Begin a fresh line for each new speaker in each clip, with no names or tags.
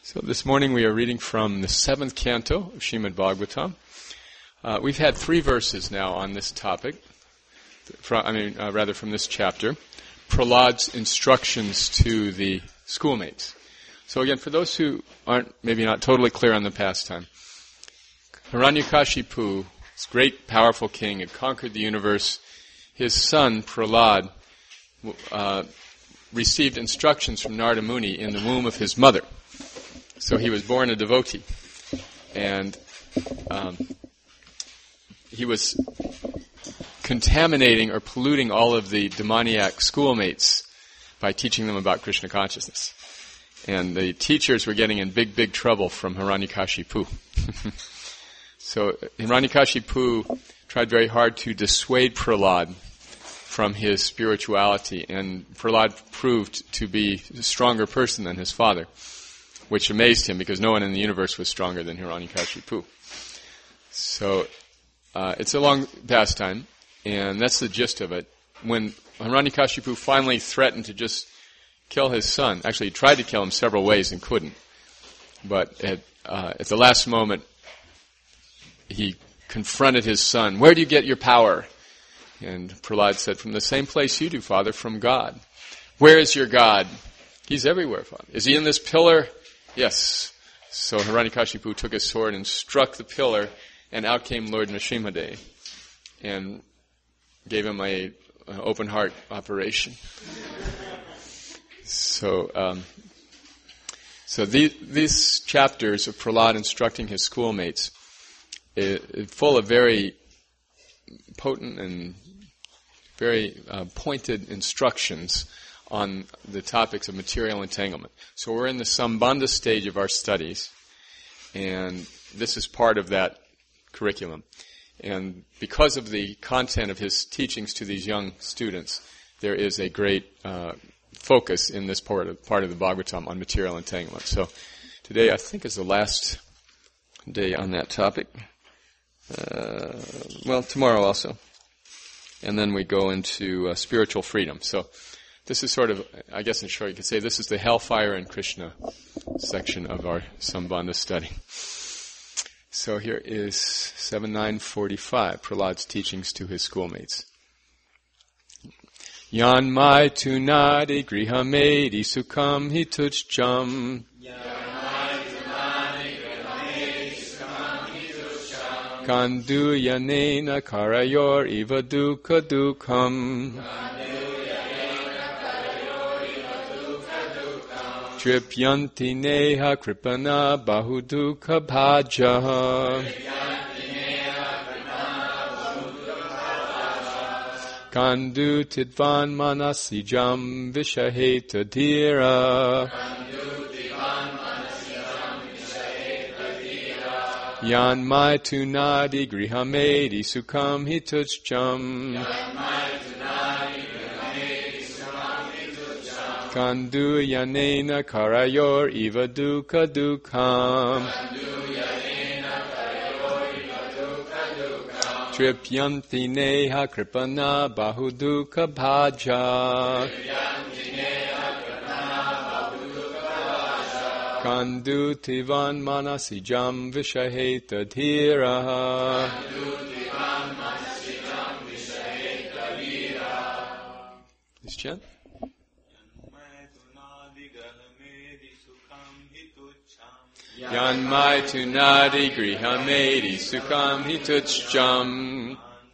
So this morning we are reading from the 7th canto of Srimad Bhagavatam. We've had 3 verses now on this topic, from this chapter, Prahlad's instructions to the schoolmates. So again, for those who aren't maybe not totally clear on the pastime, Hiranyakashipu, this great powerful king, had conquered the universe. His son, Prahlad, received instructions from Narada Muni in the womb of his mother. So he was born a devotee, and he was contaminating or polluting all of the demoniac schoolmates by teaching them about Krishna consciousness. And the teachers were getting in big trouble from Hiranyakashipu. So Hiranyakashipu tried very hard to dissuade Prahlad from his spirituality, and Prahlad proved to be a stronger person than his father, which amazed him because no one in the universe was stronger than Hiranyakashipu. So it's a long pastime, and that's the gist of it. When Hiranyakashipu finally threatened to just kill his son, actually he tried to kill him several ways and couldn't, but at the last moment he confronted his son. "Where do you get your power?" And Prahlad said, "From the same place you do, Father, from God." "Where is your God?" "He's everywhere, Father." "Is he in this pillar?" "Yes." So Hiranyakashipu took his sword and struck the pillar, and out came Lord Nrsimhadev and gave him an open heart operation. So these chapters of Prahlad instructing his schoolmates is full of very potent and very pointed instructions on the topics of material entanglement. So we're in the Sambandha stage of our studies, and this is part of that curriculum. And because of the content of his teachings to these young students, there is a great focus in this part of the Bhagavatam on material entanglement. So today I think is the last day on that topic. Tomorrow also. And then we go into spiritual freedom. So this is sort of, I guess in short you could say, this is the Hellfire and Krishna section of our Sambandha study. So here is 7.9.45, Prahlad's teachings to his schoolmates. Yan mai tunadi grihamedi sukham hitucham. Kandu yanena karayor iva dukha dukham. Tripyanti neha kripana bahudukha bhaja. Kandu tidvan manasijam vishaheta dhira. Yan mai tunadi grihamedi sukham hitucham. Kandu yanena karayor iva dukha dukham. Tripyanti neha kripana bahudukha bhaja. Kandu tivan manasijam vishaheta dhira. This chant? Yanmai tunadi grihamedi sukham hitucham.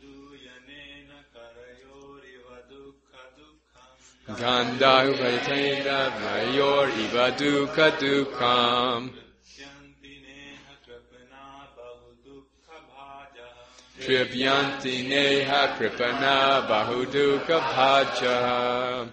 Gandha uvaitena mayor iva dukha dukham. Tribhyanti neha kripana bahudukha bhaja.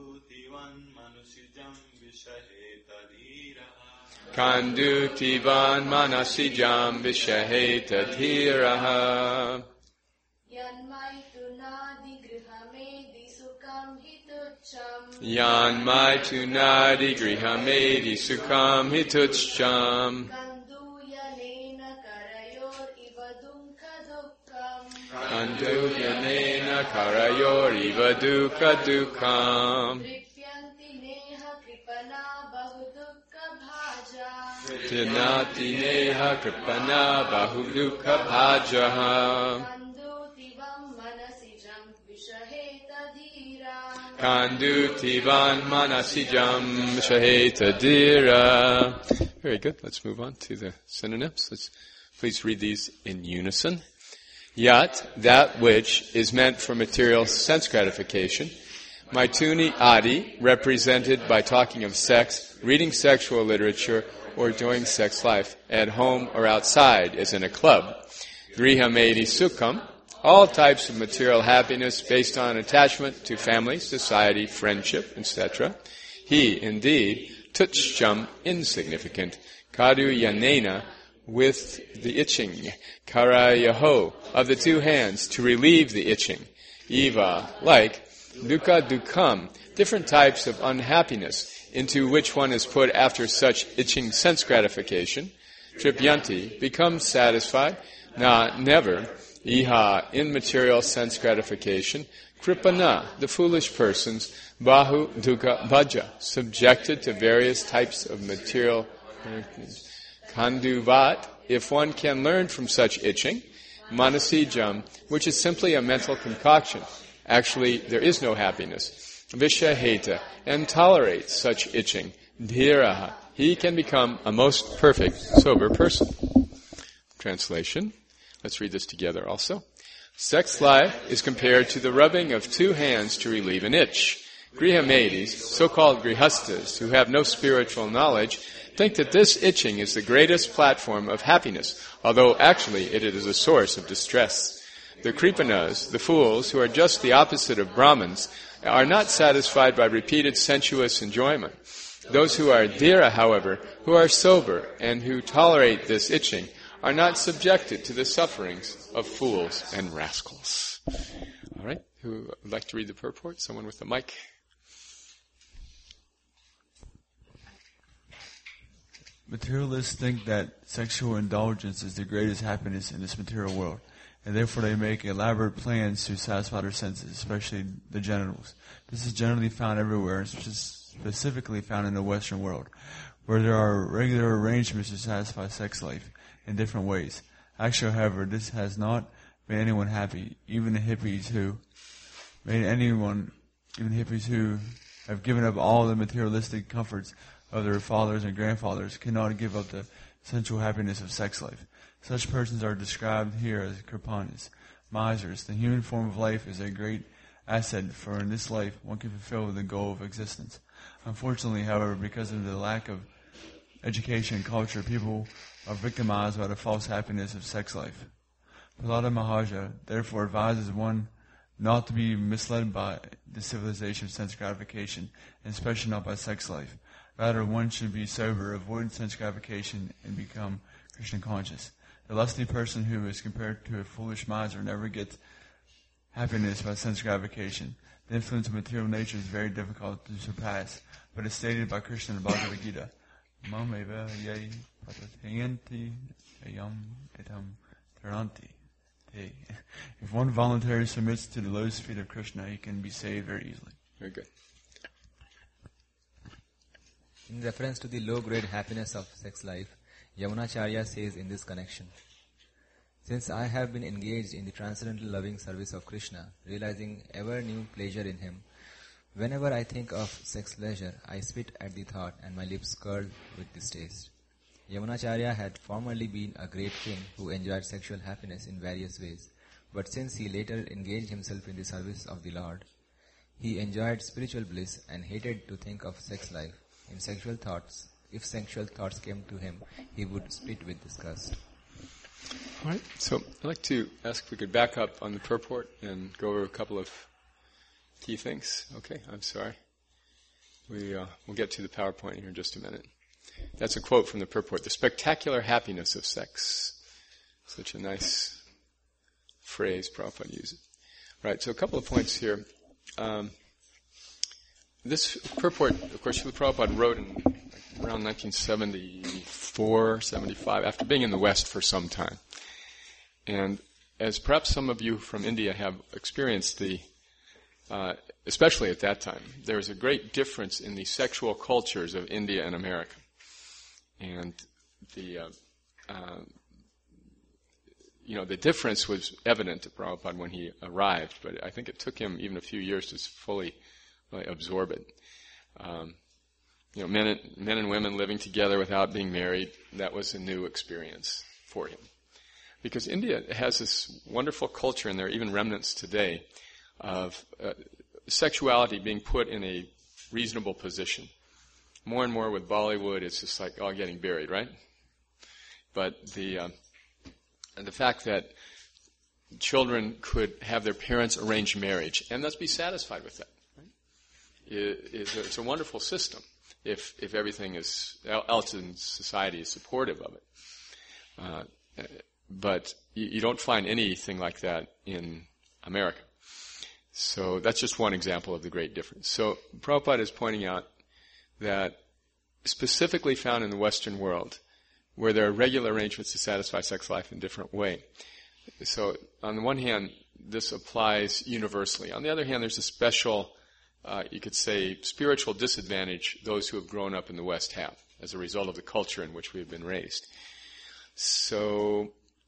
Kandu tivan manasijam vishaheta dhiraha. Yanmai tunadi grihamedi sukham hitucham. Yanmai tunadi grihamedi sukham hitucham. Kandu yanena karayor iva dukha dukham. Kandu yanena karayor iva dukha dukham. Tinati neha kripana bahudukha bhajaha. Kandutivan manasijam shaheta dira. Very good. Let's move on to the synonyms. Let's please read these in unison. Yat, that which is meant for material sense gratification. Maituni adi, represented by talking of sex, reading sexual literature, or enjoying sex life at home or outside, as in a club. Griha medi sukham, all types of material happiness based on attachment to family, society, friendship, etc. He, indeed, tuchcham, insignificant. Kadu yanena, with the itching. Karayaho, of the two hands, to relieve the itching. Eva, like. Dukkha dukkam, different types of unhappiness, into which one is put after such itching sense gratification. Tripyanti, becomes satisfied. Na, never. Iha, in material sense gratification. Kripana, the foolish persons. Bahu dukkha bhaja, subjected to various types of material. Kanduvat, if one can learn from such itching. Manasijam, which is simply a mental concoction. Actually, there is no happiness. Vishaheta, and tolerates such itching. Dhiraha, he can become a most perfect, sober person. Translation. Let's read this together also. Sex life is compared to the rubbing of two hands to relieve an itch. Grihamedis, so-called grihastas, who have no spiritual knowledge, think that this itching is the greatest platform of happiness, although actually it is a source of distress. The kripanas, the fools, who are just the opposite of Brahmins, are not satisfied by repeated sensuous enjoyment. Those who are dhira, however, who are sober and who tolerate this itching, are not subjected to the sufferings of fools and rascals. All right, who would like to read the purport? Someone with the mic.
Materialists think that sexual indulgence is the greatest happiness in this material world, and therefore they make elaborate plans to satisfy their senses, especially the genitals. This is generally found everywhere, and specifically found in the Western world, where there are regular arrangements to satisfy sex life in different ways. Actually, however, this has not made anyone happy, even the hippies who have given up all the materialistic comforts of their fathers and grandfathers cannot give up the sensual happiness of sex life. Such persons are described here as kripanas, misers. The human form of life is a great asset, for in this life one can fulfill the goal of existence. Unfortunately, however, because of the lack of education and culture, people are victimized by the false happiness of sex life. Prahlada Maharaj therefore advises one not to be misled by the civilization of sense gratification, and especially not by sex life. Rather, one should be sober, avoid sense gratification, and become Krishna conscious. The lusty person who is compared to a foolish miser never gets happiness by sense gratification. The influence of material nature is very difficult to surpass, but is stated by Krishna in the Bhagavad Gita. Mameva yai patatayanti ayam etam taranti. If one voluntarily submits to the lotus feet of Krishna, he can be saved very easily.
Very good.
In reference to the low-grade happiness of sex life, Yamunacharya says in this connection, since I have been engaged in the transcendental loving service of Krishna, realizing ever new pleasure in him, whenever I think of sex pleasure, I spit at the thought and my lips curl with distaste. Yamunacharya had formerly been a great king who enjoyed sexual happiness in various ways, but since he later engaged himself in the service of the Lord, he enjoyed spiritual bliss and hated to think of sex life. In sexual thoughts, if sexual thoughts came to him, he would spit with disgust.
All right, so I'd like to ask if we could back up on the purport and go over a couple of key things. Okay, I'm sorry. We'll get to the PowerPoint here in just a minute. That's a quote from the purport. The spectacular happiness of sex. Such a nice phrase Prabhupada uses. All right, so a couple of points here. This purport, of course, Srila Prabhupada wrote in around 1974, 75, after being in the West for some time. And as perhaps some of you from India have experienced, especially at that time, there was a great difference in the sexual cultures of India and America. And the difference was evident to Prabhupada when he arrived, but I think it took him even a few years to fully absorb it. Men and women living together without being married, that was a new experience for him. Because India has this wonderful culture, and there are even remnants today, of sexuality being put in a reasonable position. More and more with Bollywood, it's just like all getting buried, right? But the fact that children could have their parents arrange marriage and thus be satisfied with that, right? It's a wonderful system if everything else in society is supportive of it. But you don't find anything like that in America. So that's just one example of the great difference. So Prabhupada is pointing out that specifically found in the Western world, where there are regular arrangements to satisfy sex life in a different way. So on the one hand, this applies universally. On the other hand, there's a special, you could say, spiritual disadvantage those who have grown up in the West have as a result of the culture in which we have been raised. So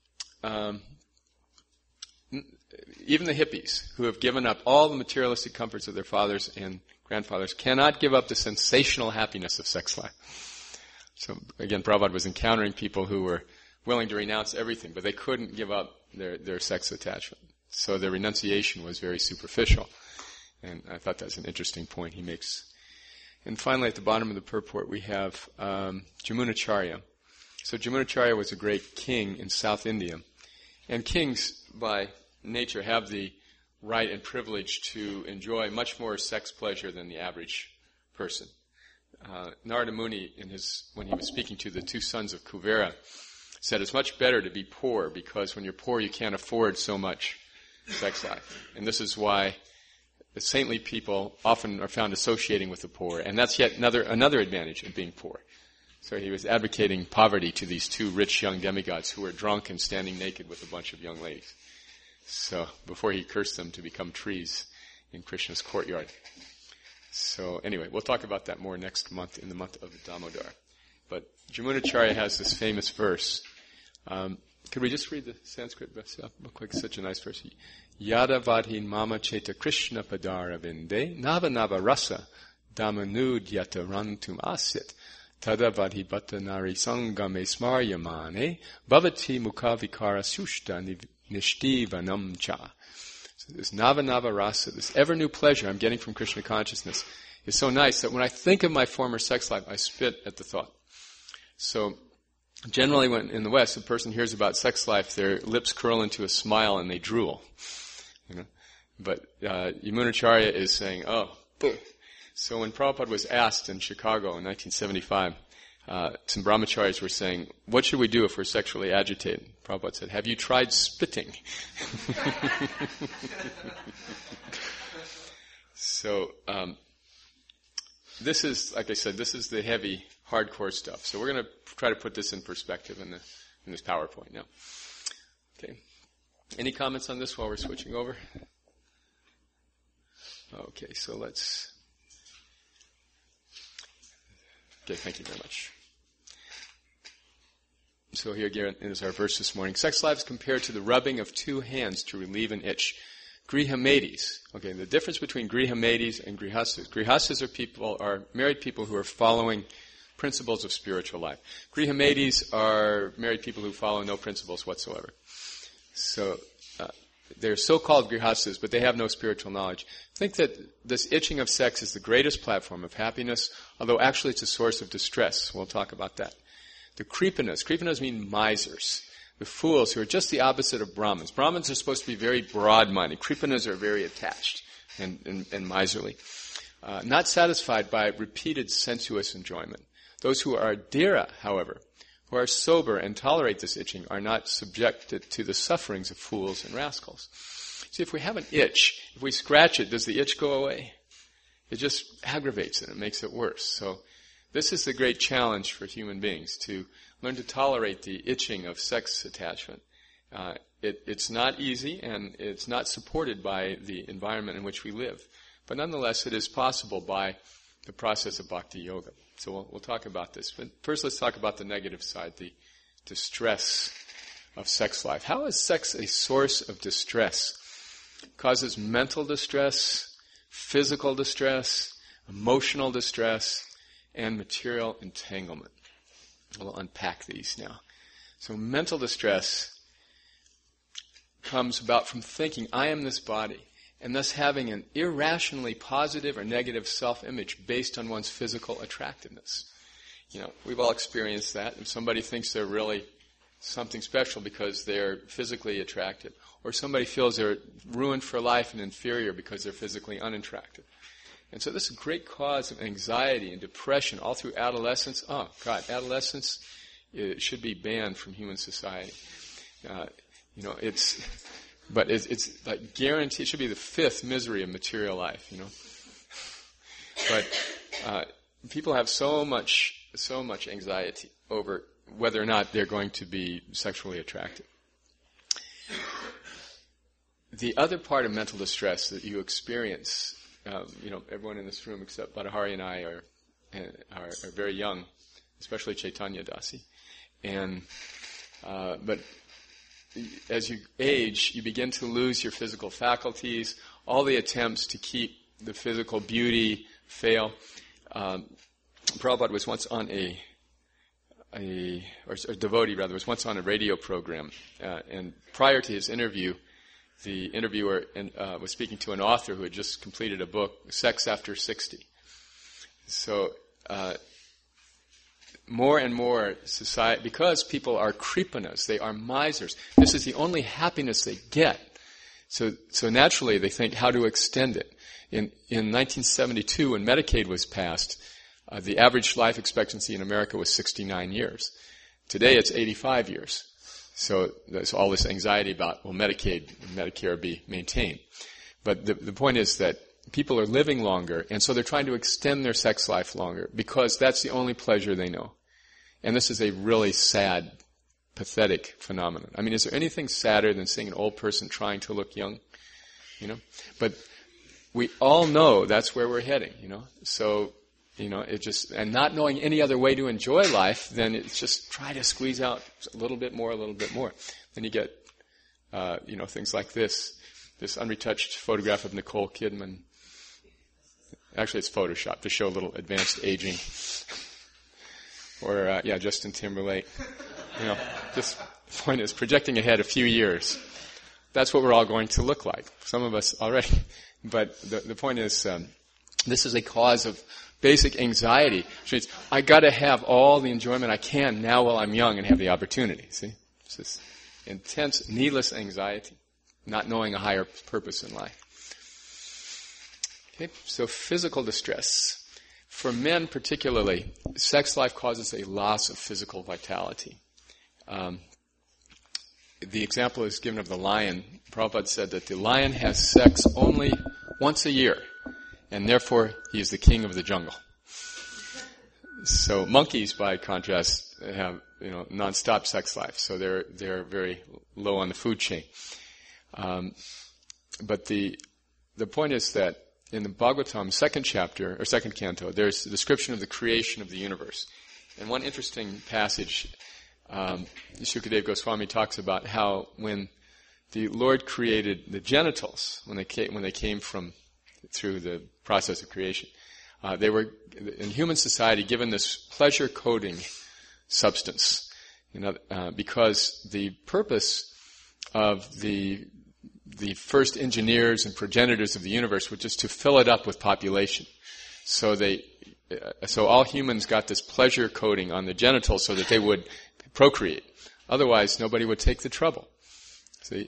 even the hippies, who have given up all the materialistic comforts of their fathers and grandfathers, cannot give up the sensational happiness of sex life. So again, Prabhupada was encountering people who were willing to renounce everything, but they couldn't give up their sex attachment. So their renunciation was very superficial. And I thought that's an interesting point he makes. And finally, at the bottom of the purport, we have Jamunacharya. So Jamunacharya was a great king in South India. And kings, by nature, have the right and privilege to enjoy much more sex pleasure than the average person. Narada Muni, when he was speaking to the two sons of Kuvera, said it's much better to be poor, because when you're poor you can't afford so much sex life. And this is why the saintly people often are found associating with the poor, and that's yet another advantage of being poor. So he was advocating poverty to these two rich young demigods who were drunk and standing naked with a bunch of young ladies. So before he cursed them to become trees in Krishna's courtyard. So anyway, we'll talk about that more next month, in the month of Damodar. But Jamunacharya has this famous verse. Could we just read the Sanskrit verse real quick? Such a nice verse. Yada vadhin mama cheta Krishna padara vinde nava nava rasa damanud yata rantum asit tada vadhi bhatta nari sangame smaryamane bhavati mukhavikara sushta nishti vanam cha. So this nava nava rasa, this ever new pleasure I'm getting from Krishna consciousness, is so nice that when I think of my former sex life, I spit at the thought. So generally when in the West a person hears about sex life, their lips curl into a smile and they drool. But Yamunacharya is saying, oh, boo. So when Prabhupada was asked in Chicago in 1975, some brahmacharis were saying, what should we do if we're sexually agitated? Prabhupada said, have you tried spitting? So this is, like I said, this is the heavy, hardcore stuff. So we're going to try to put this in perspective in this PowerPoint now. Okay. Any comments on this while we're switching over? Okay, so let's... Okay, thank you very much. So here again is our verse this morning. Sex life is compared to the rubbing of two hands to relieve an itch. Grihamedis. Okay, the difference between Grihamedis and Grihastas. Grihastas are married people who are following principles of spiritual life. Grihamedis are married people who follow no principles whatsoever. So they're so-called grihastas, but they have no spiritual knowledge. Think that this itching of sex is the greatest platform of happiness, although actually it's a source of distress. We'll talk about that. The kripanas mean misers, the fools who are just the opposite of Brahmins. Brahmins are supposed to be very broad-minded. Kripanas are very attached and miserly. Not satisfied by repeated sensuous enjoyment. Those who are dhira, however, who are sober and tolerate this itching, are not subjected to the sufferings of fools and rascals. See, if we have an itch, if we scratch it, does the itch go away? It just aggravates it. It makes it worse. So this is the great challenge for human beings, to learn to tolerate the itching of sex attachment. It's not easy, and it's not supported by the environment in which we live. But nonetheless, it is possible by the process of bhakti yoga. So we'll talk about this. But first let's talk about the negative side, the distress of sex life. How is sex a source of distress? It causes mental distress, physical distress, emotional distress, and material entanglement. We'll unpack these now. So mental distress comes about from thinking, I am this body, and thus having an irrationally positive or negative self-image based on one's physical attractiveness. We've all experienced that. If somebody thinks they're really something special because they're physically attractive, or somebody feels they're ruined for life and inferior because they're physically unattractive. And so this is a great cause of anxiety and depression all through adolescence. Oh, God, adolescence should be banned from human society. It's like guaranteed. It should be the fifth misery of material life. But people have so much anxiety over whether or not they're going to be sexually attractive. The other part of mental distress that you experience, everyone in this room except Badahari and I are very young, especially Chaitanya Dasi, but as you age, you begin to lose your physical faculties. All the attempts to keep the physical beauty fail. Prabhupada was once on a devotee rather was once on a radio program, and prior to his interview, the interviewer was speaking to an author who had just completed a book, Sex After 60. So more and more society, because people are kripanas, they are misers, this is the only happiness they get. So naturally they think how to extend it. In 1972, when Medicaid was passed, the average life expectancy in America was 69 years. Today it's 85 years. So there's all this anxiety about, will Medicaid and Medicare be maintained? But the point is that people are living longer, and so they're trying to extend their sex life longer because that's the only pleasure they know. And this is a really sad, pathetic phenomenon. I mean, is there anything sadder than seeing an old person trying to look young? But we all know that's where we're heading, So, and not knowing any other way to enjoy life, then it's just try to squeeze out a little bit more. Then you get, things like this unretouched photograph of Nicole Kidman. Actually, it's Photoshop to show a little advanced aging. Or, Justin Timberlake. Just the point is projecting ahead a few years. That's what we're all going to look like. Some of us already. But the point is, this is a cause of basic anxiety. Which means I got to have all the enjoyment I can now while I'm young and have the opportunity. See, it's this intense, needless anxiety, not knowing a higher purpose in life. Okay, so physical distress. For men particularly, sex life causes a loss of physical vitality. The example is given of the lion. Prabhupada said that the lion has sex only once a year, and therefore he is the king of the jungle. So monkeys, by contrast, have non-stop sex life, so they're very low on the food chain. But the point is that in the Bhagavatam, second canto, there's a description of the creation of the universe. And one interesting passage, Shukadeva Goswami talks about how when the Lord created the genitals, when they came through the process of creation, they were in human society given this pleasure-coding substance, because the purpose of the first engineers and progenitors of the universe were just to fill it up with population. So all humans got this pleasure coating on the genitals so that they would procreate. Otherwise, nobody would take the trouble. So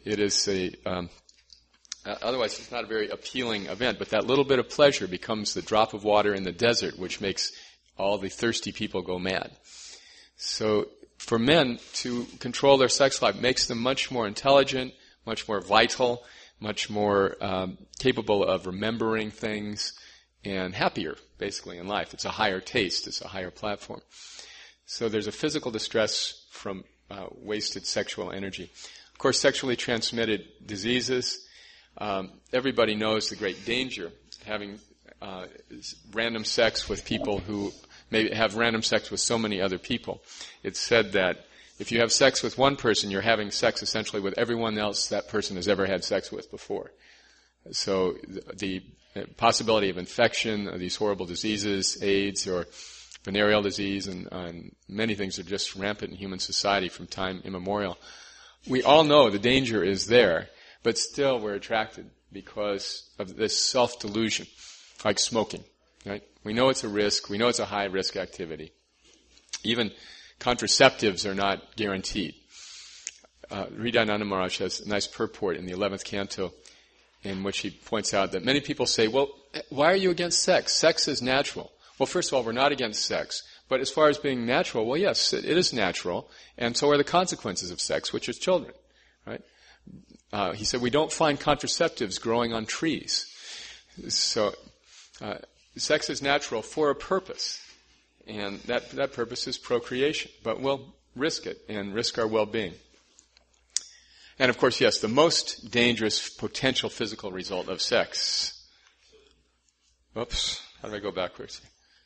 otherwise it's not a very appealing event, but that little bit of pleasure becomes the drop of water in the desert, which makes all the thirsty people go mad. So for men to control their sex life makes them much more intelligent, much more vital, much more capable of remembering things, and happier, basically, in life. It's a higher taste. It's a higher platform. So there's a physical distress from wasted sexual energy. Of course, sexually transmitted diseases. Everybody knows the great danger having random sex with people who maybe have random sex with so many other people. It's said that if you have sex with one person, you're having sex essentially with everyone else that person has ever had sex with before. So the possibility of infection of these horrible diseases, AIDS or venereal disease, and many things are just rampant in human society from time immemorial. We all know the danger is there, but still we're attracted because of this self-delusion, like smoking. Right? We know it's a risk. We know it's a high-risk activity. Even contraceptives are not guaranteed. Hridayananda Maharaj has a nice purport in the 11th canto in which he points out that many people say, well, why are you against sex? Sex is natural. Well, first of all, we're not against sex. But as far as being natural, well, yes, it is natural, and so are the consequences of sex, which is children. Right? He said, we don't find contraceptives growing on trees. So, sex is natural for a purpose, and that purpose is procreation. But we'll risk it and risk our well-being. And of course, yes, the most dangerous potential physical result of sex. Oops, how do I go backwards?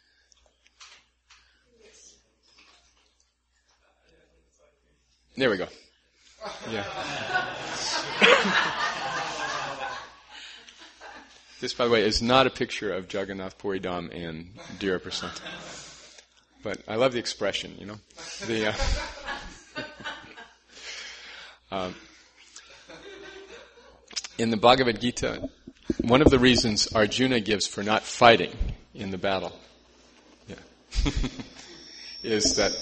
There we go. Yeah. This, by the way, is not a picture of Jagannath Puri Dham and Dira Prasanta. But I love the expression, you know. In the Bhagavad Gita, one of the reasons Arjuna gives for not fighting in the battle is that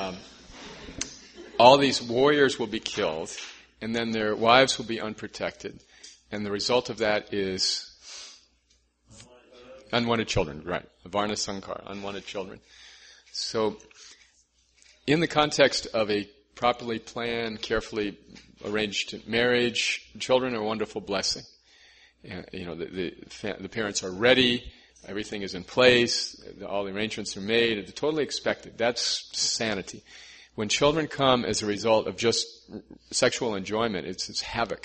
all these warriors will be killed, and then their wives will be unprotected, and the result of that is unwanted children, right? Varna Sankar, unwanted children. So, in the context of a properly planned, carefully arranged marriage, children are a wonderful blessing. You know, the parents are ready, everything is in place, all the arrangements are made, it's totally expected. That's sanity. When children come as a result of just sexual enjoyment, it's havoc.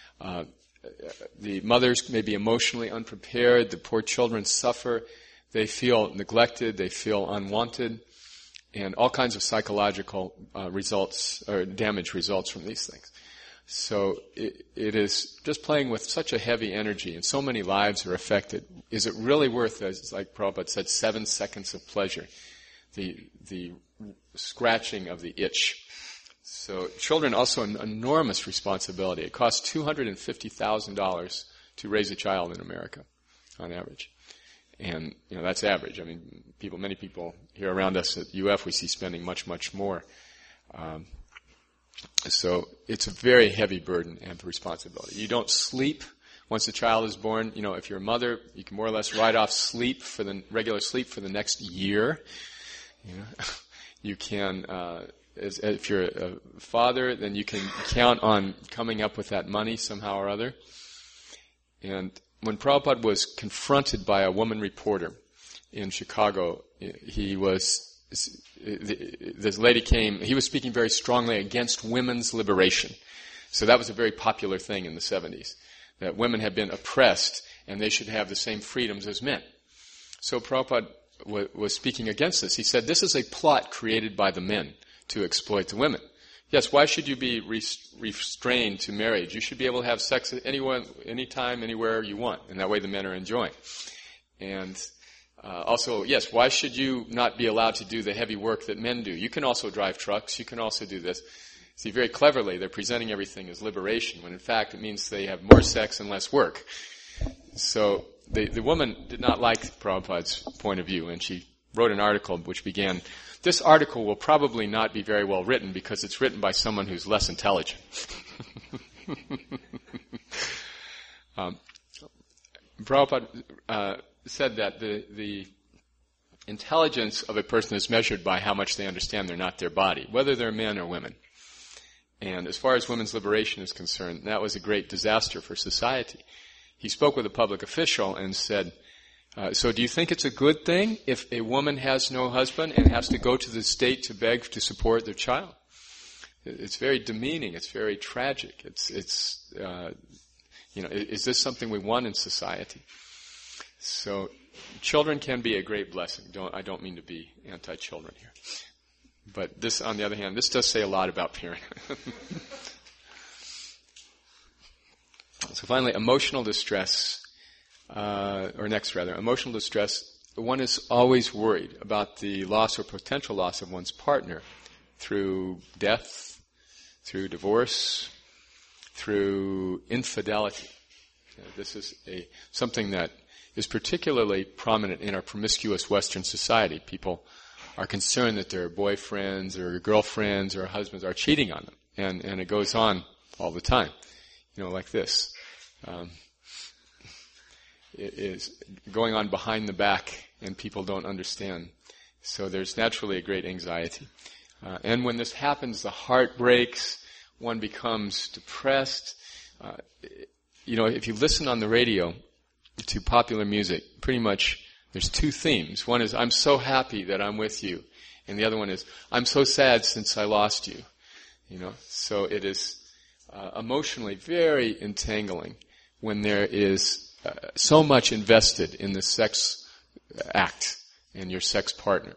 The mothers may be emotionally unprepared, the poor children suffer, they feel neglected, they feel unwanted, and all kinds of psychological results or damage results from these things. So it is just playing with such a heavy energy, and so many lives are affected. Is it really worth, as like Prabhupada said, 7 seconds of pleasure? The scratching of the itch. So children also an enormous responsibility. It costs $250,000 to raise a child in America, on average. And, you know, that's average. I mean, many people here around us at UF, we see spending much, much more. So it's a very heavy burden and responsibility. You don't sleep once a child is born. You know, if you're a mother, you can more or less write off regular sleep for the next year. You know, you can, if you're a father, then you can count on coming up with that money somehow or other. And when Prabhupada was confronted by a woman reporter in Chicago, this lady came, he was speaking very strongly against women's liberation. So that was a very popular thing in the 70s, that women had been oppressed and they should have the same freedoms as men. So Prabhupada was speaking against this. He said, this is a plot created by the men to exploit the women. Yes, why should you be restrained to marriage? You should be able to have sex with anyone, anytime, anywhere you want, and that way the men are enjoying. And also, yes, why should you not be allowed to do the heavy work that men do? You can also drive trucks, you can also do this. See, very cleverly, they're presenting everything as liberation, when in fact it means they have more sex and less work. So the woman did not like Prabhupada's point of view, and she wrote an article which began, this article will probably not be very well written because it's written by someone who's less intelligent. Prabhupada said that the intelligence of a person is measured by how much they understand they're not their body, whether they're men or women. And as far as women's liberation is concerned, that was a great disaster for society. He spoke with a public official and said, so do you think it's a good thing if a woman has no husband and has to go to the state to beg to support their child? It's very demeaning. It's very tragic. Is this something we want in society? So children can be a great blessing. I don't mean to be anti-children here. But this, on the other hand, this does say a lot about parent. So finally, emotional distress, emotional distress. One is always worried about the loss or potential loss of one's partner through death, through divorce, through infidelity. This is something that is particularly prominent in our promiscuous Western society. People are concerned that their boyfriends or girlfriends or husbands are cheating on them. And it goes on all the time, like this. It is going on behind the back and people don't understand. So there's naturally a great anxiety. And when this happens, the heart breaks, one becomes depressed. If you listen on the radio to popular music, pretty much there's two themes. One is, I'm so happy that I'm with you. And the other one is, I'm so sad since I lost you. So it is emotionally very entangling when there is so much invested in the sex act and your sex partner.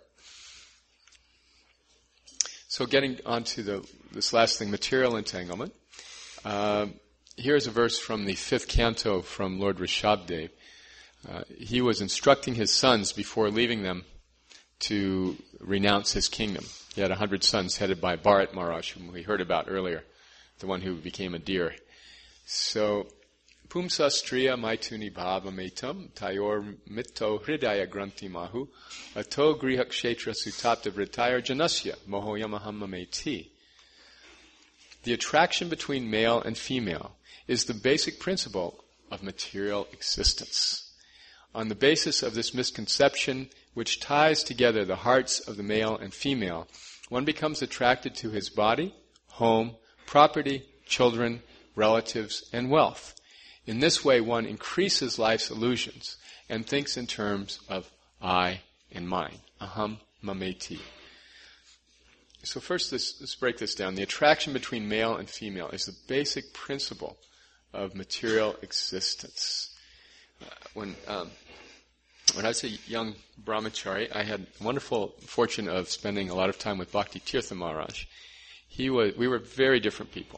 So getting on to this last thing, material entanglement. Here's a verse from the 5th canto from Lord Rishabdev. He was instructing his sons before leaving them to renounce his kingdom. He had 100 sons headed by Bharat Maharaj, whom we heard about earlier, the one who became a deer. So, Pumsa striya maituni bhavametam tayor mitto hridaya granthi mahu ato grihak kshetra sutapta vritayar janasya mohoyamaham. The attraction between male and female is the basic principle of material existence. On the basis of this misconception, which ties together the hearts of the male and female, one becomes attracted to his body, home, property, children, relatives, and wealth. In this way, one increases life's illusions and thinks in terms of I and mine. Aham mameti. So first, let's break this down. The attraction between male and female is the basic principle of material existence. When I was a young brahmachari, I had the wonderful fortune of spending a lot of time with Bhakti Tirtha Maharaj. We were very different people.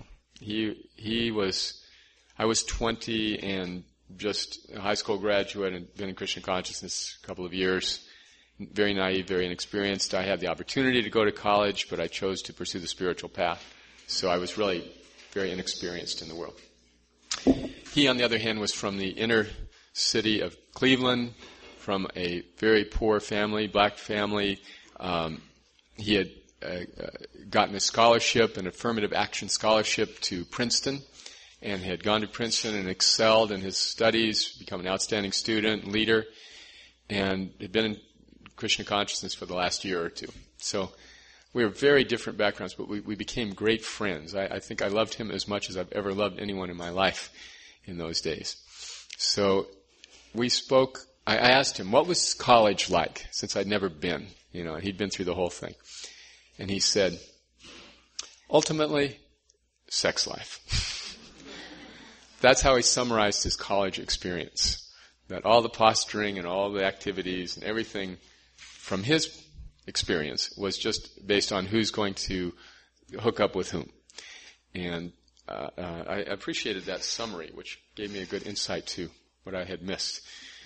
I was 20 and just a high school graduate and been in Krishna consciousness a couple of years. Very naive, very inexperienced. I had the opportunity to go to college, but I chose to pursue the spiritual path. So I was really very inexperienced in the world. He, on the other hand, was from the inner city of Cleveland, from a very poor family, black family. He had gotten a scholarship, an affirmative action scholarship to Princeton, and had gone to Princeton and excelled in his studies, become an outstanding student, leader, and had been in Krishna consciousness for the last year or two. So we were very different backgrounds, but we became great friends. I think I loved him as much as I've ever loved anyone in my life in those days. So we spoke. I asked him, what was college like, since I'd never been, and he'd been through the whole thing. And he said, ultimately, sex life. That's how he summarized his college experience. That all the posturing and all the activities and everything from his experience was just based on who's going to hook up with whom. And I appreciated that summary, which gave me a good insight to what I had missed.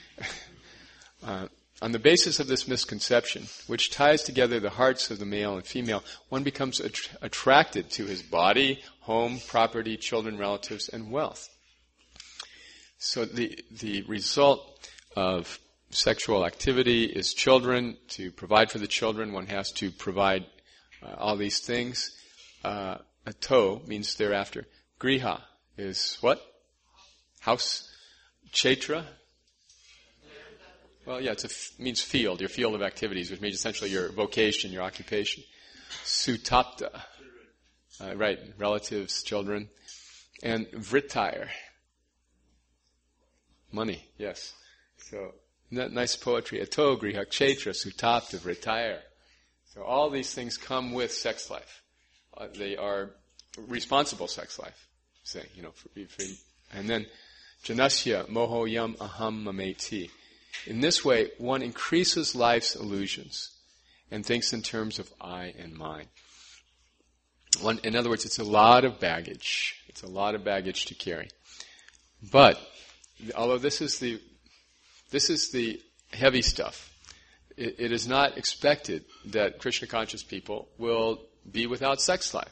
On the basis of this misconception, which ties together the hearts of the male and female, one becomes attracted to his body, home, property, children, relatives, and wealth. So the result of sexual activity is children. To provide for the children, one has to provide all these things. Ato means thereafter. Griha is what? House. Kshetra. Well, yeah, means field, your field of activities, which means essentially your vocation, your occupation. Sutapta. Right, relatives, children. And vritayar. Money, yes. So, isn't that nice poetry? Ato, griha, kshetra, sutapta, vritayar. So all these things come with sex life. They are responsible sex life. Say, and then, janasya, moho yam aham mameti. In this way, one increases life's illusions and thinks in terms of I and mine. In other words, it's a lot of baggage. It's a lot of baggage to carry. But, although this is the heavy stuff, it is not expected that Krishna-conscious people will be without sex life.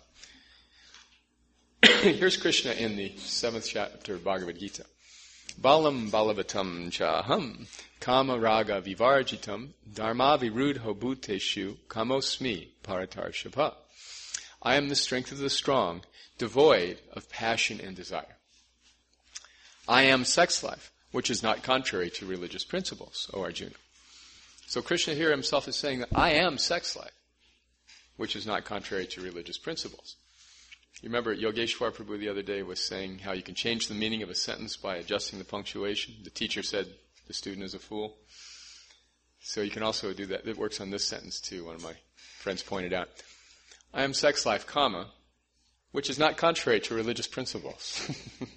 Here's Krishna in the 7th chapter of Bhagavad Gita. Balam balavatam chaham kama raga vivarjitam dharma virudho bhuteshu kamosmi paratarshapha. I am the strength of the strong, devoid of passion and desire. I am sex life, which is not contrary to religious principles, O Arjuna. So Krishna here himself is saying that I am sex life, which is not contrary to religious principles. You remember Yogeshwar Prabhu the other day was saying how you can change the meaning of a sentence by adjusting the punctuation. The teacher said the student is a fool. So you can also do that. It works on this sentence too, one of my friends pointed out. I am sex life, comma, which is not contrary to religious principles.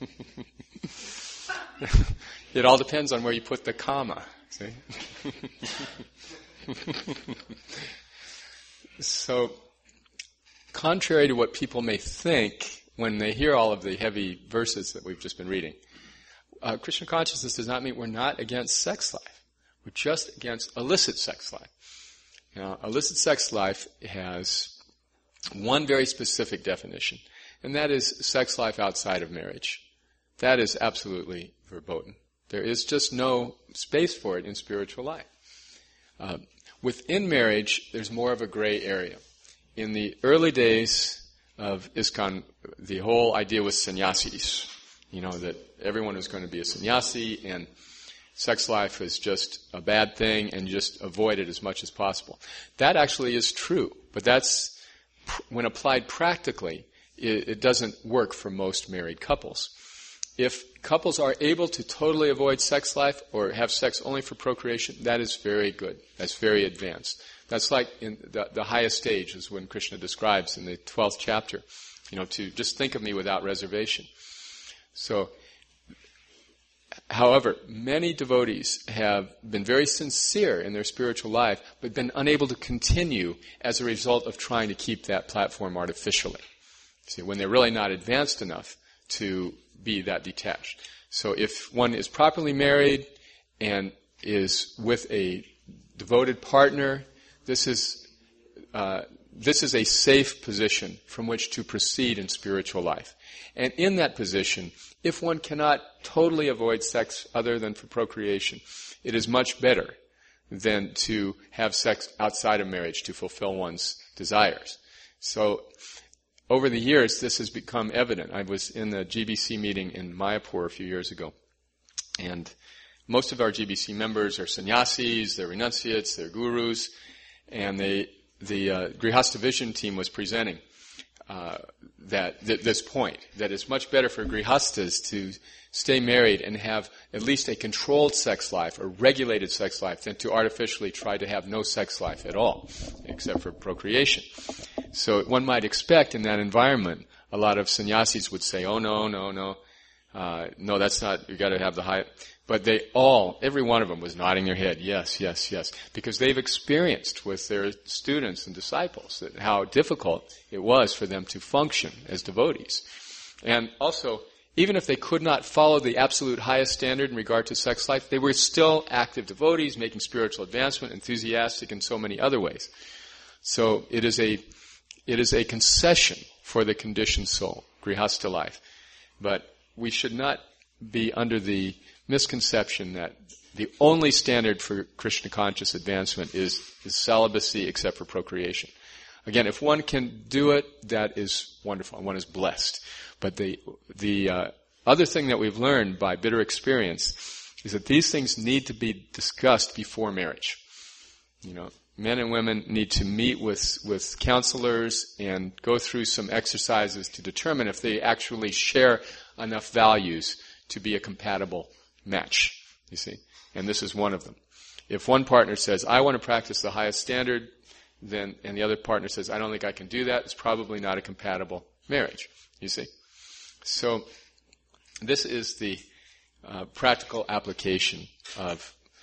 It all depends on where you put the comma, see? So, contrary to what people may think when they hear all of the heavy verses that we've just been reading, Krishna consciousness does not mean we're not against sex life. We're just against illicit sex life. Now, illicit sex life has one very specific definition, and that is sex life outside of marriage. That is absolutely verboten. There is just no space for it in spiritual life. Within marriage, there's more of a gray area. In the early days of ISKCON, the whole idea was sannyasis. That everyone was going to be a sannyasi, and sex life is just a bad thing, and just avoid it as much as possible. That actually is true, but that's, when applied practically, it doesn't work for most married couples. If couples are able to totally avoid sex life or have sex only for procreation, that is very good. That's very advanced. That's like in the highest stage is when Krishna describes in the 12th chapter, to just think of me without reservation. So, however, many devotees have been very sincere in their spiritual life, but been unable to continue as a result of trying to keep that platform artificially. See, when they're really not advanced enough to be that detached. So if one is properly married and is with a devoted partner, this is a safe position from which to proceed in spiritual life. And in that position, if one cannot totally avoid sex other than for procreation, it is much better than to have sex outside of marriage to fulfill one's desires. So, over the years, this has become evident. I was in the GBC meeting in Mayapur a few years ago, and most of our GBC members are sannyasis, they're renunciates, they're gurus, and the Grihastha Vision team was presenting this point, that it's much better for Grihasthas to stay married and have at least a controlled sex life, or regulated sex life, than to artificially try to have no sex life at all, except for procreation. So one might expect in that environment, a lot of sannyasis would say, oh no, no, that's not, you gotta have the high, but every one of them was nodding their head, yes, because they've experienced with their students and disciples that how difficult it was for them to function as devotees. And also, even if they could not follow the absolute highest standard in regard to sex life, they were still active devotees, making spiritual advancement, enthusiastic in so many other ways. So it is a concession for the conditioned soul, grihastha life. But we should not be under the misconception that the only standard for Krishna conscious advancement is celibacy except for procreation. Again, if one can do it, that is wonderful. One is blessed. But the other thing that we've learned by bitter experience is that these things need to be discussed before marriage. Men and women need to meet with counselors and go through some exercises to determine if they actually share enough values to be a compatible match, you see. And this is one of them. If one partner says, I want to practice the highest standard, and the other partner says, I don't think I can do that, it's probably not a compatible marriage, you see. So, this is the practical application of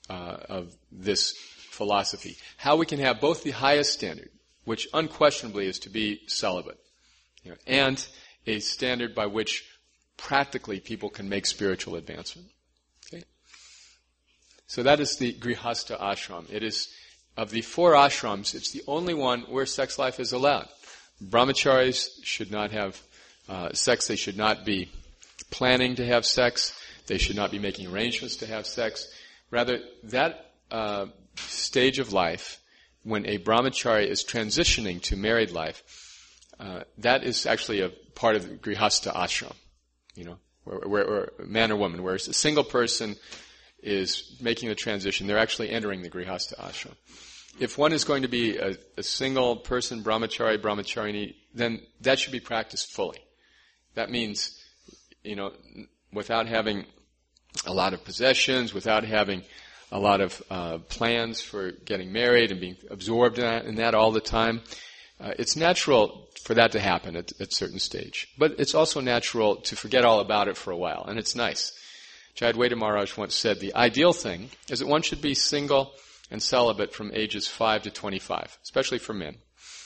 this philosophy. How we can have both the highest standard, which unquestionably is to be celibate, and a standard by which practically people can make spiritual advancement. Okay? So that is the Grihastha ashram. It is, of the 4 ashrams, it's the only one where sex life is allowed. Brahmacharis should not have sex. They should not be planning to have sex. They should not be making arrangements to have sex. Rather, that stage of life, when a brahmachari is transitioning to married life, that is actually a part of the Grihastha ashram, where man or woman, whereas a single person is making the transition, they're actually entering the Grihastha ashram. If one is going to be a single person, brahmachari, brahmacharini, then that should be practiced fully. That means, without having a lot of possessions, without having a lot of plans for getting married and being absorbed in that all the time. It's natural for that to happen at a certain stage. But it's also natural to forget all about it for a while, and it's nice. Jayadvaita Maharaj once said the ideal thing is that one should be single and celibate from ages 5 to 25, especially for men.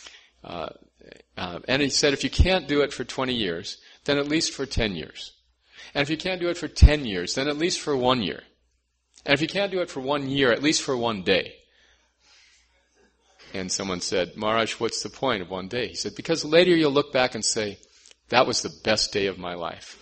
And he said if you can't do it for 20 years, then at least for 10 years. And if you can't do it for 10 years, then at least for 1 year. And if you can't do it for 1 year, at least for 1 day. And someone said, Maharaj, what's the point of 1 day? He said, because later you'll look back and say, that was the best day of my life.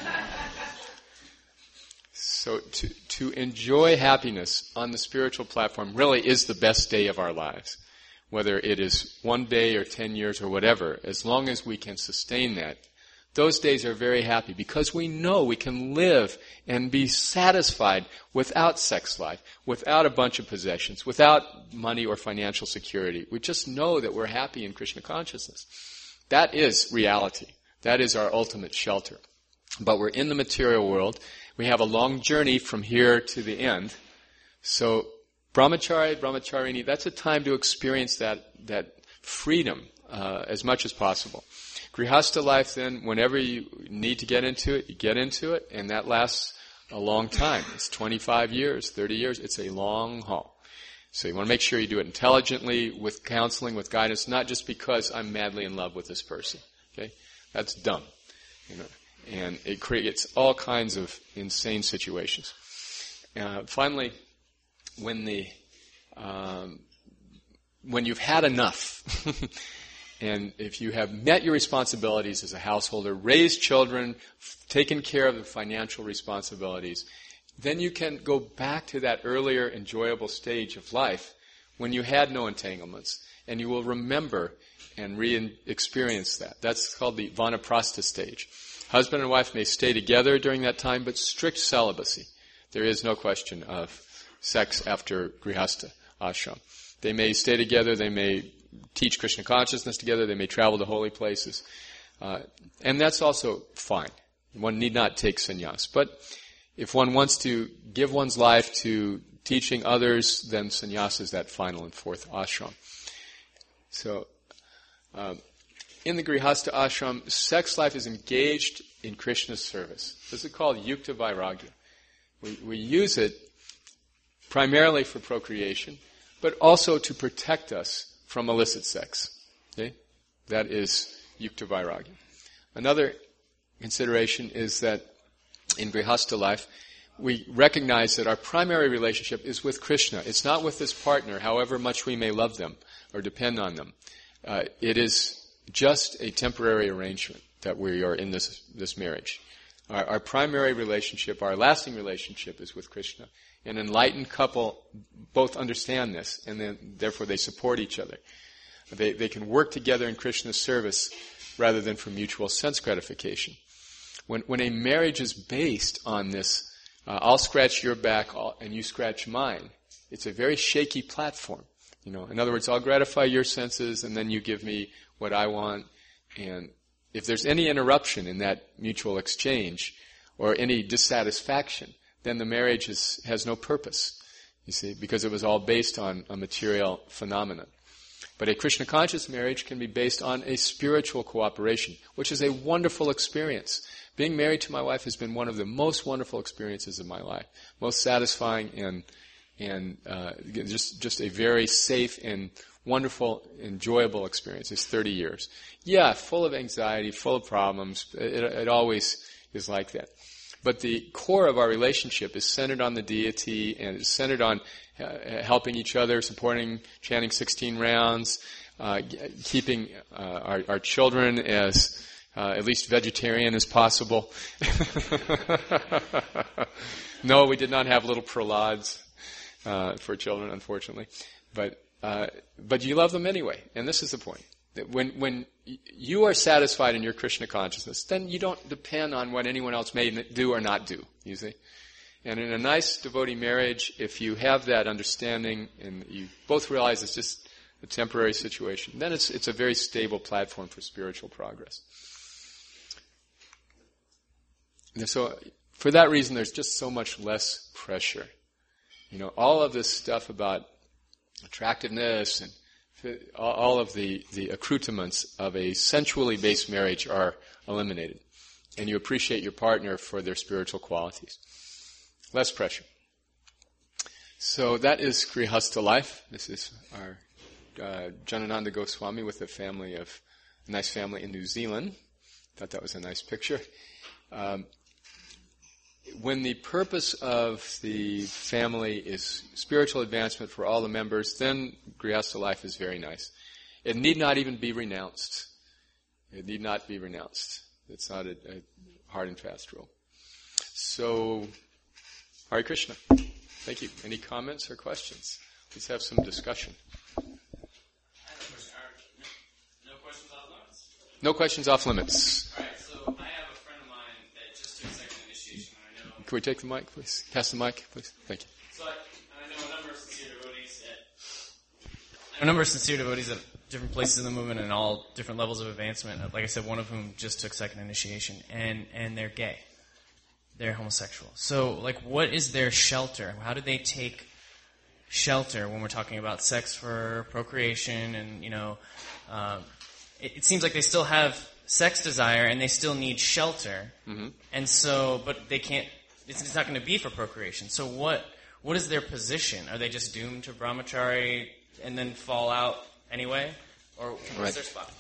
So to enjoy happiness on the spiritual platform really is the best day of our lives. Whether it is 1 day or 10 years or whatever, as long as we can sustain that, those days are very happy because we know we can live and be satisfied without sex life, without a bunch of possessions, without money or financial security. We just know that we're happy in Krishna consciousness. That is reality. That is our ultimate shelter. But we're in the material world. We have a long journey from here to the end. So brahmachari, brahmacharini, that's a time to experience that freedom as much as possible. Grihastha life, then, whenever you need to get into it, you get into it, and that lasts a long time. It's 25 years, 30 years. It's a long haul. So you want to make sure you do it intelligently, with counseling, with guidance, not just because I'm madly in love with this person. Okay? That's dumb. And it creates all kinds of insane situations. Finally, when you've had enough, and if you have met your responsibilities as a householder, raised children, taken care of the financial responsibilities, then you can go back to that earlier enjoyable stage of life when you had no entanglements, and you will remember and re-experience that. That's called the vanaprastha stage. Husband and wife may stay together during that time, but strict celibacy. There is no question of sex after Grihastha ashram. They may stay together, they may teach Krishna consciousness together, they may travel to holy places. And that's also fine. One need not take sannyas. But if one wants to give one's life to teaching others, then sannyas is that final and fourth ashram. So, in the Grihastha ashram, sex life is engaged in Krishna's service. This is called yukta vairagya. We use it primarily for procreation, but also to protect us from illicit sex. Okay? That is yukta vairagya. Another consideration is that in Grihastha life, we recognize that our primary relationship is with Krishna. It's not with this partner, however much we may love them or depend on them. It is just a temporary arrangement that we are in this marriage. Our primary relationship, our lasting relationship is with Krishna. An enlightened couple both understand this, and then therefore they support each other. They can work together in Krishna's service rather than for mutual sense gratification. When a marriage is based on this, I'll scratch your back and you scratch mine, it's a very shaky platform. In other words, I'll gratify your senses and then you give me what I want. And if there's any interruption in that mutual exchange or any dissatisfaction, then the marriage has no purpose, you see, because it was all based on a material phenomenon. But a Krishna conscious marriage can be based on a spiritual cooperation, which is a wonderful experience. Being married to my wife has been one of the most wonderful experiences of my life, most satisfying and And just a very safe and wonderful, enjoyable experience. It's 30 years. Yeah, full of anxiety, full of problems. It always is like that. But the core of our relationship is centered on the deity and is centered on helping each other, supporting, chanting 16 rounds, keeping our children as at least vegetarian as possible. No, we did not have little pralads for children, unfortunately. But you love them anyway, and this is the point. That when you are satisfied in your Krishna consciousness, then you don't depend on what anyone else may do or not do, you see. And in a nice devotee marriage, if you have that understanding and you both realize it's just a temporary situation, then it's a very stable platform for spiritual progress. And so, for that reason, there's just so much less pressure. All of this stuff about attractiveness and all of the accoutrements of a sensually based marriage are eliminated. And you appreciate your partner for their spiritual qualities. Less pressure. So that is Grihastha life. This is our Janananda Goswami with a nice family in New Zealand. Thought that was a nice picture. When the purpose of the family is spiritual advancement for all the members, then Grihastha life is very nice. It need not even be renounced. It need not be renounced. It's not a hard and fast rule. So, Hare Krishna. Thank you. Any comments or questions? Let's have some discussion.
I have a question. No questions off limits?
No questions off limits.
All right, so I have a friend of mine that just took second initiation, and I know...
Can we take the mic, please? Pass the mic, please. Thank you.
So I know a number of sincere devotees at different places in the movement and all different levels of advancement. Like I said, one of whom just took second initiation, and they're gay. They're homosexual. So, what is their shelter? How do they take shelter when we're talking about sex for procreation? And, it seems like they still have sex desire and they still need shelter. Mm-hmm. And so, but they can't, it's not going to be for procreation. So what is their position? Are they just doomed to brahmachari and then fall out anyway? Or what's their spot?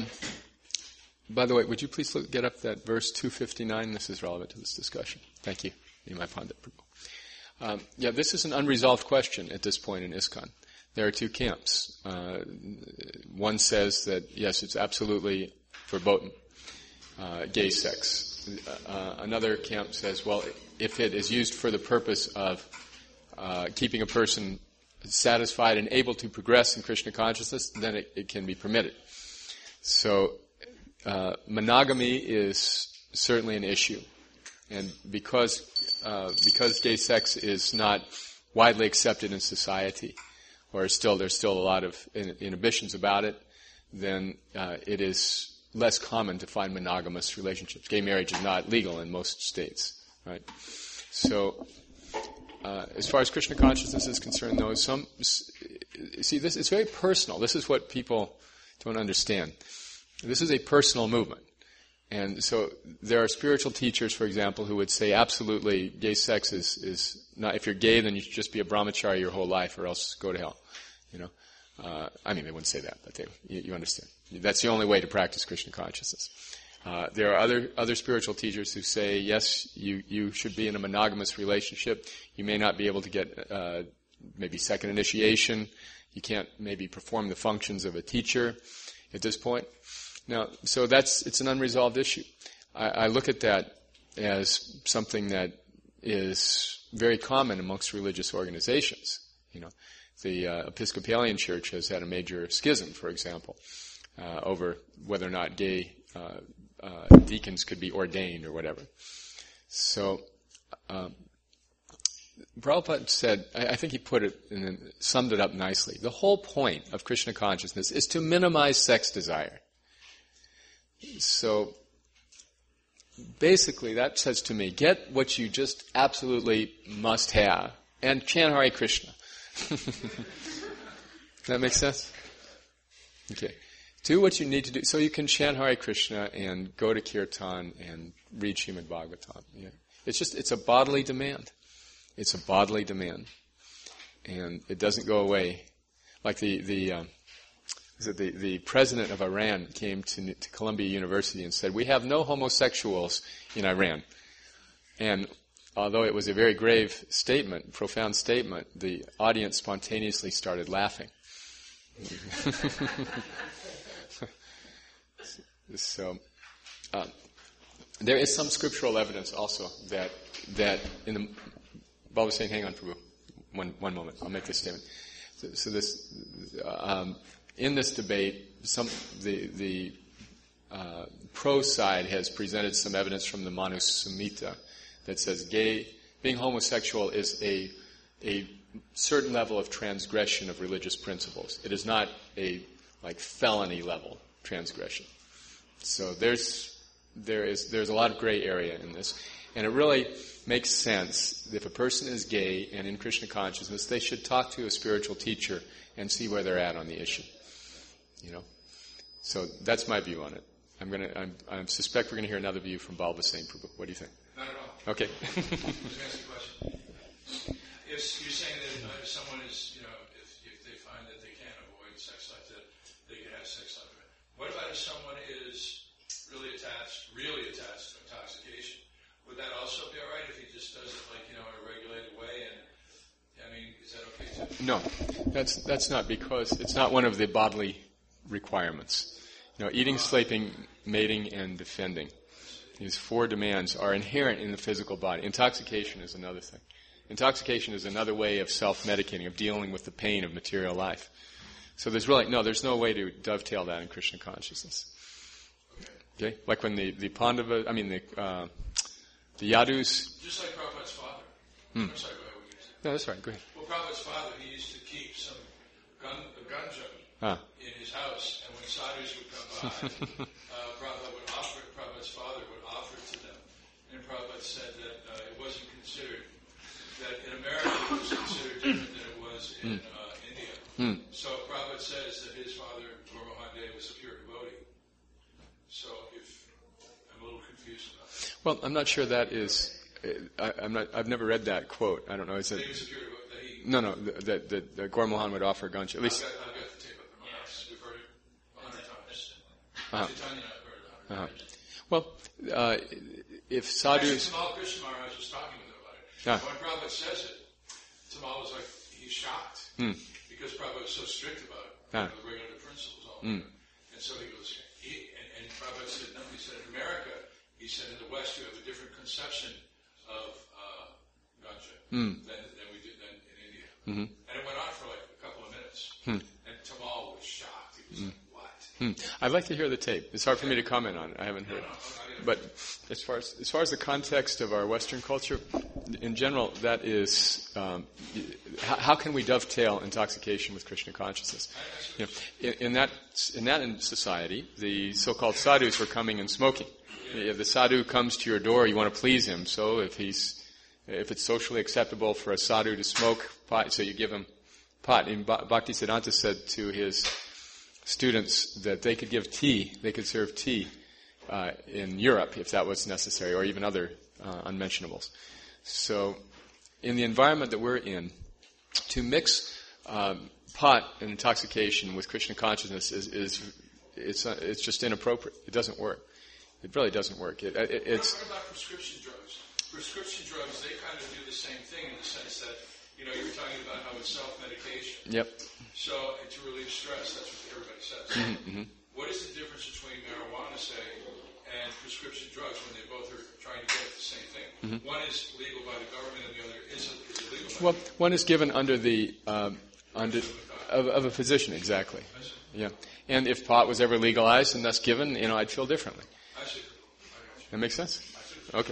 By the way, would you please get up that verse 259? This is relevant to this discussion. Thank you. You might find that. This is an unresolved question at this point in ISKCON. There are two camps. One says that, yes, it's absolutely verboten, gay sex. Another camp says, well, if it is used for the purpose of keeping a person satisfied and able to progress in Krishna consciousness, then it can be permitted. So, monogamy is certainly an issue, and because gay sex is not widely accepted in society, or there's still a lot of inhibitions about it, then it is less common to find monogamous relationships. Gay marriage is not legal in most states, right? So, as far as Krishna consciousness is concerned, though, this is very personal. This is what people don't understand. This is a personal movement. And so there are spiritual teachers, for example, who would say absolutely gay sex is not, if you're gay, then you should just be a brahmachari your whole life or else go to hell. They wouldn't say that, but you understand. That's the only way to practice Krishna consciousness. There are other spiritual teachers who say, yes, you should be in a monogamous relationship. You may not be able to get maybe second initiation. You can't maybe perform the functions of a teacher at this point. Now, so it's an unresolved issue. I look at that as something that is very common amongst religious organizations. The Episcopalian Church has had a major schism, for example, over whether or not gay deacons could be ordained or whatever. So, Prabhupada said, I think he put it and summed it up nicely. The whole point of Krishna consciousness is to minimize sex desire. So, basically, that says to me, get what you just absolutely must have, and chant Hare Krishna. Does that make sense? Okay. Do what you need to do. So you can chant Hare Krishna and go to Kirtan and read Srimad Bhagavatam. Yeah. It's a bodily demand. It's a bodily demand. and it doesn't go away. Like the president of Iran came to Columbia University and said, "We have no homosexuals in Iran." And although it was a very grave statement, profound statement, the audience spontaneously started laughing. So, there is some scriptural evidence also that in the Baba was saying, hang on, Prabhu, one moment, I'll make this statement. So this in this debate, the pro side has presented some evidence from the Manu Samhita that says being homosexual is a certain level of transgression of religious principles. It is not a felony level transgression. So there's a lot of gray area in this, and it really makes sense if a person is gay and in Krishna consciousness, they should talk to a spiritual teacher and see where they're at on the issue. So that's my view on it. I suspect we're going to hear another view from Balba Sain Prabhu. What do you think?
Not at all.
Okay.
Just ask the question. If you're saying that if someone is, if they find that they can't avoid sex life, that they can have sex life. What about if someone is really attached to intoxication? Would that also be all right if he just does it in a regulated way? And is that okay too?
No, that's not, because it's not one of the bodily requirements. Eating, sleeping, mating, and defending. These 4 demands are inherent in the physical body. Intoxication is another thing. Intoxication is another way of self-medicating, of dealing with the pain of material life. So there's no way to dovetail that in Krishna consciousness. Okay? Like when the Pandava, the Yadus.
Just like Prabhupada's father. I'm sorry, go ahead. What you said.
No, that's right. Go ahead.
Well, Prabhupada's father, he used to keep some ganja in his house, and when sadhus would come by, Prabhupada's father would offer it to them. And Prabhupada said that it wasn't considered, that in America it was considered different than it was in India. So Prabhupada says that his father, Gaur Mohan Dey, was a pure devotee. So I'm a little confused about that.
Well, I'm not sure that is. I've never read that quote. I don't know. Is it?
He was a pure devotee.
No. That Gaur Mohan would offer ganja. At least.
I've got the tape of the Maharaj. We've heard it 100 times. Chaitanya and I have heard it 100 times.
Well, if sadhus.
Tamal Krishna Maharaj was talking with him about it. When Prabhupada says it, Tamal was he's shocked. Because Prabhupada was so strict about it. The regular principles, all of it. And so he goes, and Prabhupada said, no, he said, in America, he said, in the West, you have a different conception of ganja than we did in India. And it went on for a couple of minutes. And Tamal was shocked. He was like, what?
I'd like to hear the tape. It's hard for me to comment on it. I haven't heard it. But as far as the context of our Western culture, in general, that is, how can we dovetail intoxication with Krishna consciousness? In that society, the so-called sadhus were coming and smoking. If the sadhu comes to your door, you want to please him. So if it's socially acceptable for a sadhu to smoke pot, so you give him pot. And Bhaktisiddhanta said to his students that they could give tea, they could serve tea in Europe if that was necessary, or even other unmentionables. So in the environment that we're in, to mix pot and intoxication with Krishna consciousness it's just inappropriate. It doesn't work. It really doesn't work.
What about prescription drugs? Prescription drugs, they kind of do the same thing in the sense that, you were talking about how it's self-medication.
Yep.
So, to relieve stress, that's what everybody says. What is the difference between marijuana, say, and prescription drugs when they both are trying to get at the same thing? One is legal by the government and the other isn't illegal.
Well, one is given under the of a physician, exactly. Yeah. And if pot was ever legalized and thus given, I'd feel differently.
I see.
That makes sense? Okay.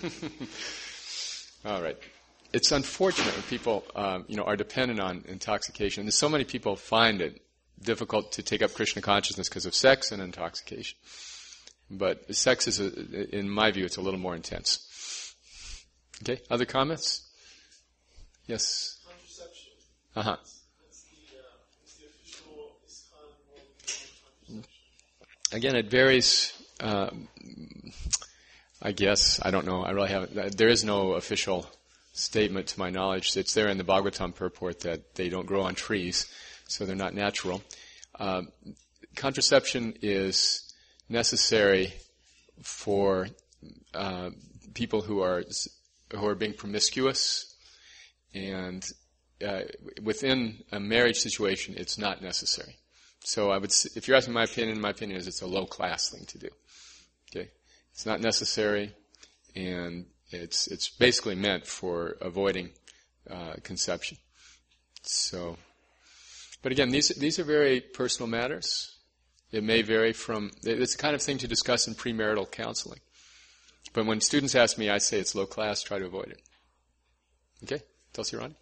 All right. It's unfortunate when people, are dependent on intoxication. There's so many people find it difficult to take up Krishna consciousness because of sex and intoxication. But sex is, in my view, it's a little more intense. Okay. Other comments? Yes.
Contraception.
Uh-huh.
It's the official ISKCON contraception.
Again, it varies. I guess, I don't know. I really haven't. There is no official statement to my knowledge. It's there in the Bhagavatam purport that they don't grow on trees, so they're not natural. Contraception is necessary for people who are being promiscuous, and within a marriage situation, it's not necessary. So if you're asking my opinion is it's a low-class thing to do. Okay, it's not necessary, and it's basically meant for avoiding conception. So, but again, these are very personal matters. It may vary from. It's the kind of thing to discuss in premarital counseling. But when students ask me, I say it's low class. Try to avoid it. Okay, Tulsi Rani.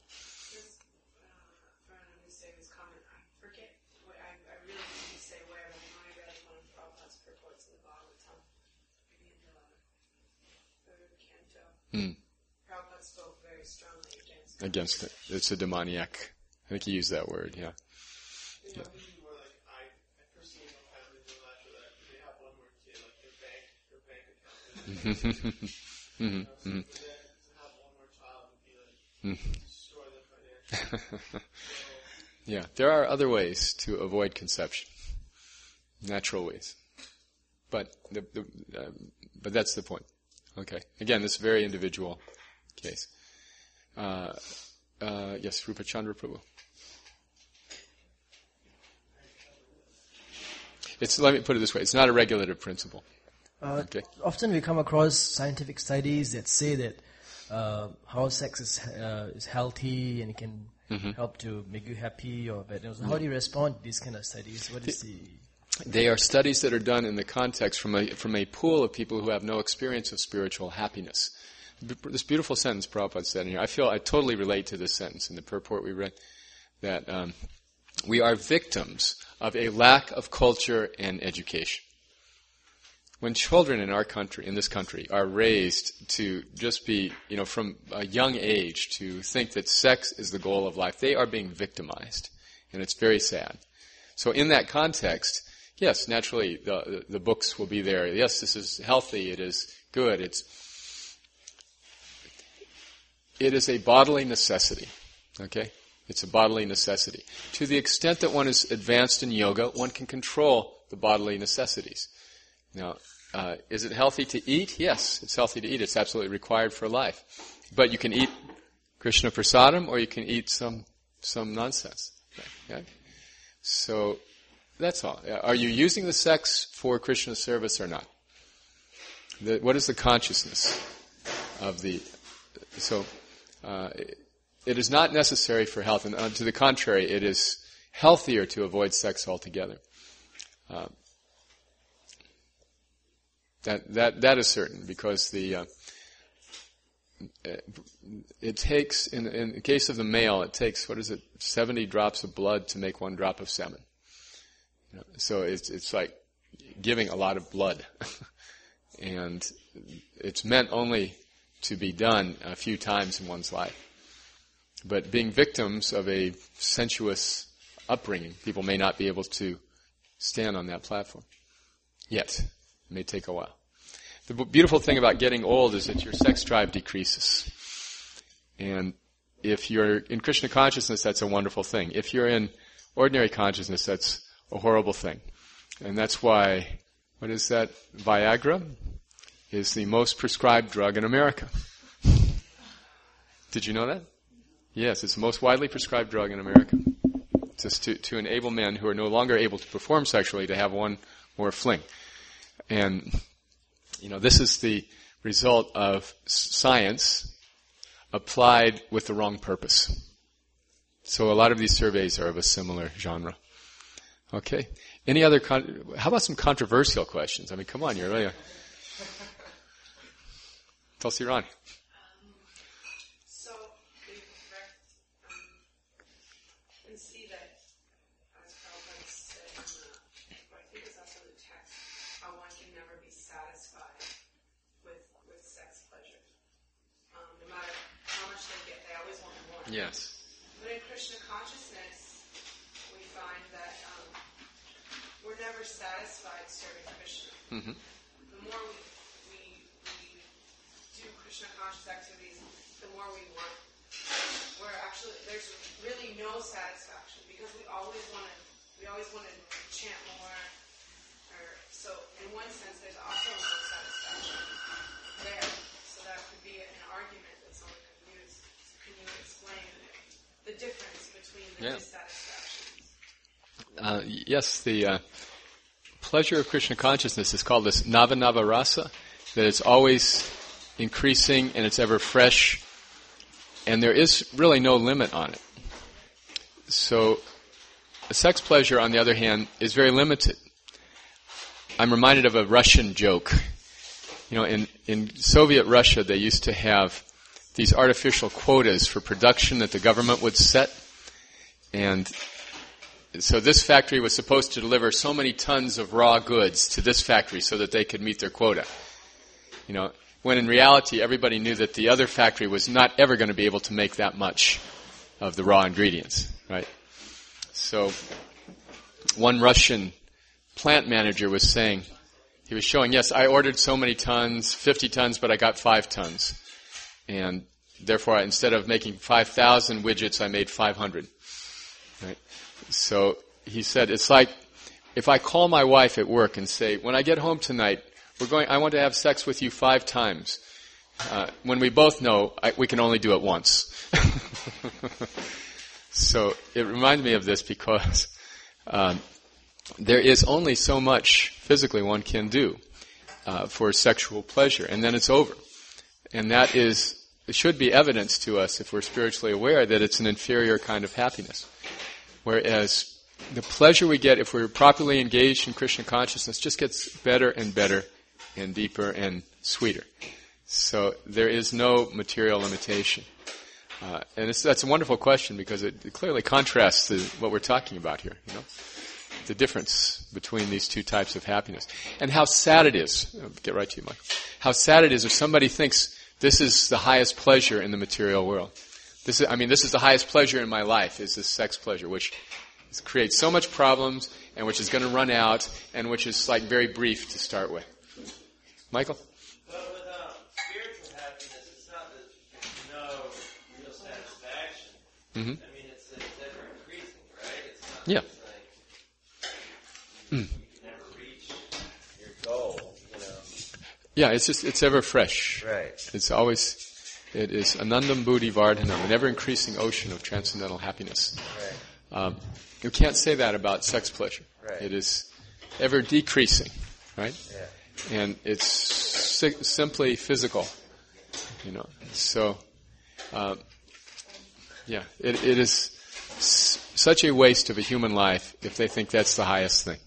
Prabhupada spoke very strongly
against it. It's a demoniac. I think he used that word, yeah.
Yeah. More like I personally know families in Alaska that they have one more kid, like their bank account. To have one more child would be like destroy them financially.
Yeah, there are other ways to avoid conception, natural ways, but that's the point. Okay. Again, this is a very individual case. Yes, Rupa Chandra Prabhu. Let me put it this way. It's not a regulative principle. Okay.
Often we come across scientific studies that say that how sex is healthy and it can help to make you happy or better. So how do you respond to these kind of studies? What is the...
They are studies that are done in the context from a pool of people who have no experience of spiritual happiness. This beautiful sentence Prabhupada said in here, I totally relate to this sentence in the purport we read, that we are victims of a lack of culture and education. When children in this country, are raised to just be, from a young age to think that sex is the goal of life, they are being victimized. And it's very sad. So in that context, yes, naturally, the books will be there. Yes, this is healthy. It is good. It is a bodily necessity. Okay? It's a bodily necessity. To the extent that one is advanced in yoga, one can control the bodily necessities. Now, is it healthy to eat? Yes, it's healthy to eat. It's absolutely required for life. But you can eat Krishna prasadam, or you can eat some nonsense. Okay? So, that's all. Are you using the sex for Krishna service or not? What is the consciousness of the... So, it is not necessary for health, and to the contrary, it is healthier to avoid sex altogether. That is certain, because it takes, in the case of the male, it takes, 70 drops of blood to make 1 drop of semen. So it's like giving a lot of blood. And it's meant only to be done a few times in one's life. But being victims of a sensuous upbringing, people may not be able to stand on that platform. Yet. It may take a while. The beautiful thing about getting old is that your sex drive decreases. And if you're in Krishna consciousness, that's a wonderful thing. If you're in ordinary consciousness, that's a horrible thing. And that's why, what is that? Viagra is the most prescribed drug in America. Did you know that? Yes, it's the most widely prescribed drug in America. Just to enable men who are no longer able to perform sexually to have one more fling. And, this is the result of science applied with the wrong purpose. So a lot of these surveys are of a similar genre. Okay. Any other, how about some controversial questions? I mean, come on, you're really Tulsi Rani.
So, we can see that, as Prabhupada said, I think it's also in the text, how one can never be satisfied with sex pleasure. No matter how much they get, they always want more.
Yes.
But in Krishna consciousness, we find that we're never satisfied serving Krishna. Mm-hmm. The more we do Krishna Krishna conscious activities, the more we want. Where actually there's really no satisfaction because we always want to chant more. So in one sense, there's also no satisfaction there. So that could be an argument that someone could use. Can you explain the difference between the dissatisfactions?
Yes, the pleasure of Krishna consciousness is called this Nava Rasa, that it's always increasing and it's ever fresh, and there is really no limit on it. So, sex pleasure, on the other hand, is very limited. I'm reminded of a Russian joke. In Soviet Russia, they used to have these artificial quotas for production that the government would set, and so this factory was supposed to deliver so many tons of raw goods to this factory so that they could meet their quota. When in reality, everybody knew that the other factory was not ever going to be able to make that much of the raw ingredients, right? So, one Russian plant manager was saying, he was showing, yes, I ordered so many tons, 50 tons, but I got 5 tons. And therefore, instead of making 5,000 widgets, I made 500. Right? So he said, it's like if I call my wife at work and say, when I get home tonight, I want to have sex with you 5 times. When we both know we can only do it once. So it reminded me of this because there is only so much physically one can do for sexual pleasure, and then it's over. And it should be evidence to us, if we're spiritually aware, that it's an inferior kind of happiness. Whereas the pleasure we get if we're properly engaged in Krishna consciousness just gets better and better and deeper and sweeter. So there is no material limitation. And that's a wonderful question because it clearly contrasts what we're talking about here, the difference between these two types of happiness. And how sad it is, I'll get right to you, Michael, how sad it is if somebody thinks this is the highest pleasure in the material world. This is the highest pleasure in my life, is this sex pleasure, which creates so much problems and which is going to run out and which is like very brief to start with. Michael?
But with spiritual happiness, it's not that there's no real satisfaction.
Mm-hmm.
It's ever increasing, right? It's not
yeah.
You can never reach your goal,
Yeah, it's ever fresh.
Right.
It is Anandam Buddhi Vardhanam, an ever-increasing ocean of transcendental happiness.
Right.
You can't say that about sex pleasure.
Right.
It is ever decreasing, right?
Yeah.
And it's simply physical, So, it is such a waste of a human life if they think that's the highest thing.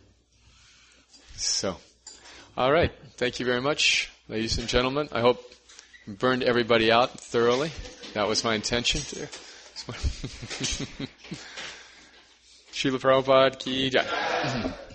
So, all right. Thank you very much, ladies and gentlemen. I hope I burned everybody out thoroughly. That was my intention there. Srila Prabhupada ki jai.